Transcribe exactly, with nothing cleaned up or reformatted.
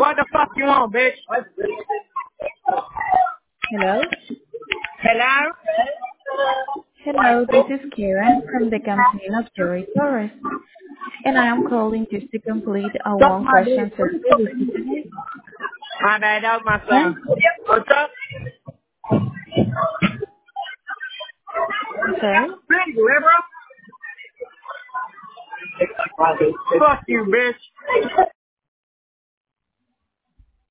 What the fuck you want, bitch? Hello? Hello? Hello, this is Karen from the campaign of Joy Torres, and I am calling just to complete a Suck my one-question dick. survey with you today. My bad, that was my son. And, What's up? I'm sorry? Big liberal. Fuck you, bitch.